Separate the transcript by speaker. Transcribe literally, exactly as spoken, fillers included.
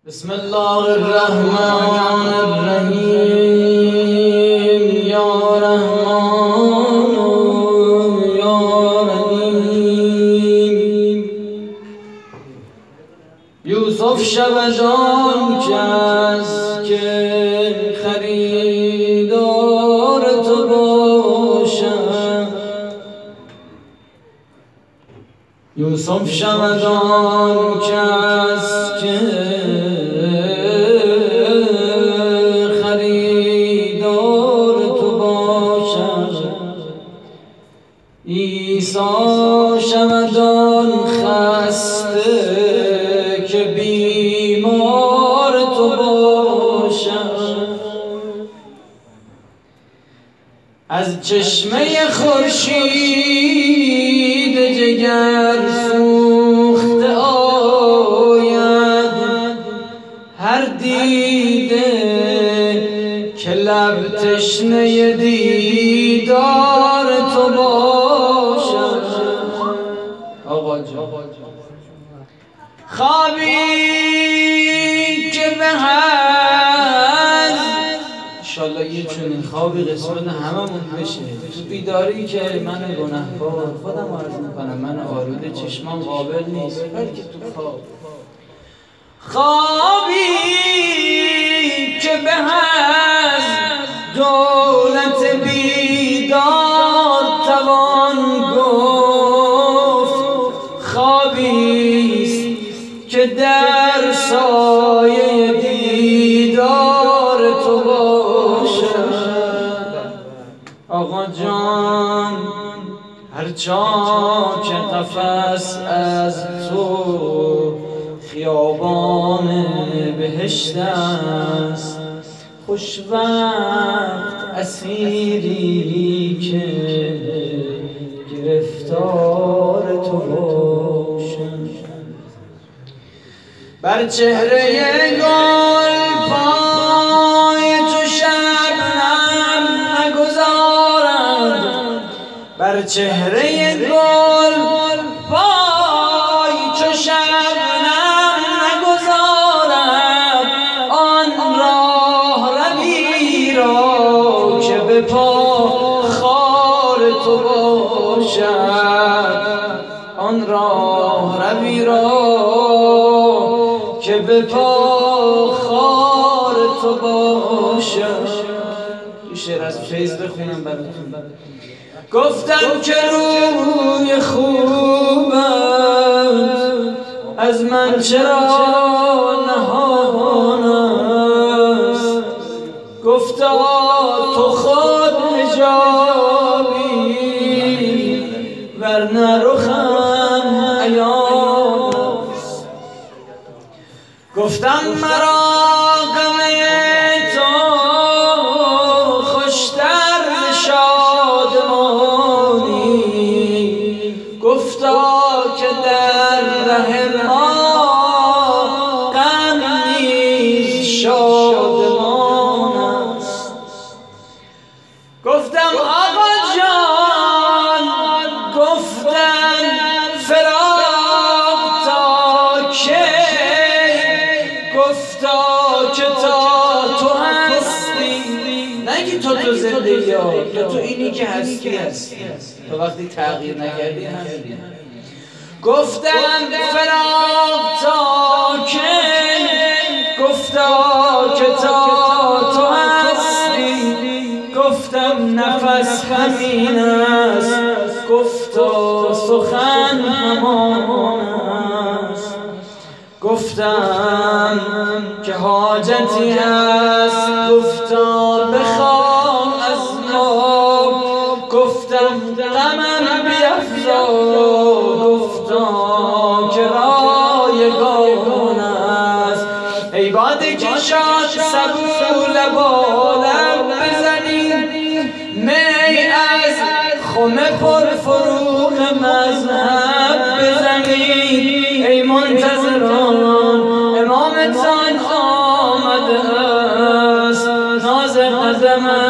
Speaker 1: بسم الله الرحمن الرحیم یا رحمان یا رحیم. یوسف شود آن کس که خریدار تو باشد. یوسف شود آن کس که عیسی شود آن خسته که بیمار تو باشد. از چشمه خورشید جگر سوخته آید هر دیده که لب تشنه دیدار تو باشد. خوابی که به هست انشالله یه چنین خوابی قسمت هممون بشه. تو بیداری که من گناهکار خودم عرض میکنم، من آلوده، چشمام قابل نیست، بلکه تو خواب خوابی که به هست دولت بیدار توان گفت. خوابیست که در سایه دیدار تو باشد. آقا جان هرچا که قفس از تو خیابان بهشت است، خوش وقت اسیری که گرفتار تو باشد. بر چهره گل پای تو شبنم نگذارد. بر چهره گل پای تو شبنم نگذارد. آن راه روی را که به پا خار تو باشد. آن راه روی را که به پا خار تو باشد. یه شعر از فیض بخونم براتون. گفتم که روی خوبت از من چرا نهان است. گفتا تو خود حجابی ورنه رخم عیان است. گفتم مرا غم تو خوشتر ز شادمانی. گفتا که در ره ما غم نیز شادمان است. گفتم آقا جان گفتم فراق تا کی. گفتا که تا تو هستی، نگی تا تو زنده یا یا تو اینی که هستی هستی تو وقتی تغییر نکردی همینی. گفتم فراق تا کی. گفتا که تا تو هستی. گفتم نفس همین است. گفتا سخن همان است. گفتم که حاجتی هست. گفتا بخواه از ما. گفتم غمم بیفزا. گفتا که رایگان است. ای باده که شاد سبو لبالم بزنید. می از خم پر فروغ مذهب بزنید. ای منتظران امامتان آمده است. ناز قدم